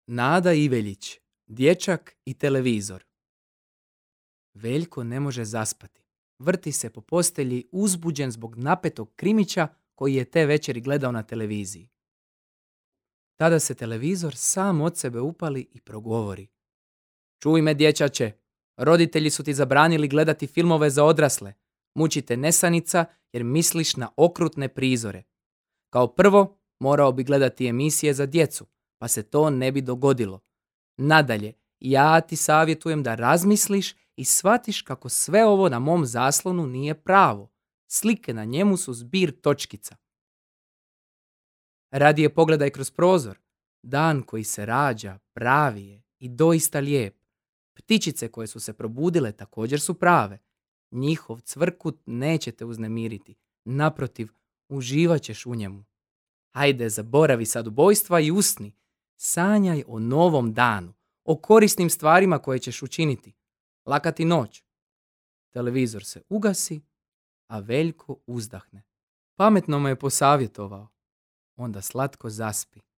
Nada Iveljić, dječak i televizor. Veljko ne može zaspati. Vrti se po postelji uzbuđen zbog napetog krimića koji je te večeri gledao na televiziji. Tada se televizor sam od sebe upali i progovori. Čuj me, dječače, roditelji su ti zabranili gledati filmove za odrasle. Mučite nesanica jer misliš na okrutne prizore. Kao prvo, morao bi gledati emisije za djecu, pa se to ne bi dogodilo. Nadalje, ja ti savjetujem da razmisliš i shvatiš kako sve ovo na mom zaslonu nije pravo. Slike na njemu su zbir točkica. Radije pogledaj kroz prozor. Dan koji se rađa pravi je i doista lijep. Ptičice koje su se probudile također su prave. Njihov cvrkut neće te uznemiriti. Naprotiv, uživat ćeš u njemu. Hajde, zaboravi sad ubojstva i usni. Sanjaj o novom danu, o korisnim stvarima koje ćeš učiniti. Laka ti noć. Televizor se ugasi, a Veljko uzdahne. Pametno mu je posavjetovao. Onda slatko zaspi.